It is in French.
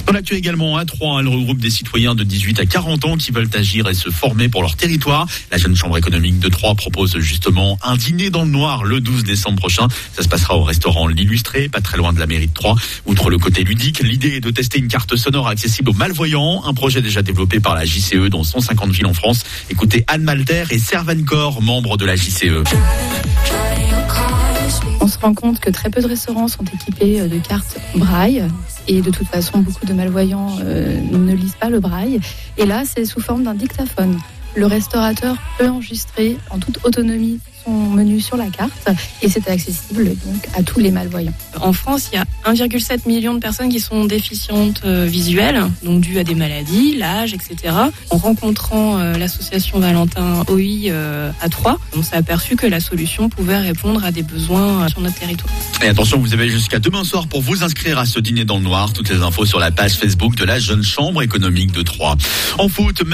Dans l'actu également à Troyes, elle regroupe des citoyens de 18 à 40 ans qui veulent agir et se former pour leur territoire. La jeune chambre économique de Troyes propose justement un dîner dans le noir le 12 décembre prochain. Ça se passera au restaurant L'Illustré, pas très loin de la mairie de Troyes. Outre le côté ludique, l'idée est de tester une carte sonore accessible aux malvoyants. Un projet déjà développé par la JCE dans 150 villes en France. Écoutez Anne Malter et Servancor, membres de la JCE. On se rend compte que très peu de restaurants sont équipés de cartes braille et de toute façon beaucoup de malvoyants ne lisent pas le braille et là c'est sous forme d'un dictaphone. Le restaurateur peut enregistrer en toute autonomie son menu sur la carte et c'est accessible donc à tous les malvoyants. En France, il y a 1,7 million de personnes qui sont déficientes visuelles, donc dues à des maladies, l'âge, etc. En rencontrant l'association Valentin OI à Troyes, on s'est aperçu que la solution pouvait répondre à des besoins sur notre territoire. Et attention, vous avez jusqu'à demain soir pour vous inscrire à ce dîner dans le noir. Toutes les infos sur la page Facebook de la Jeune Chambre économique de Troyes. En foot,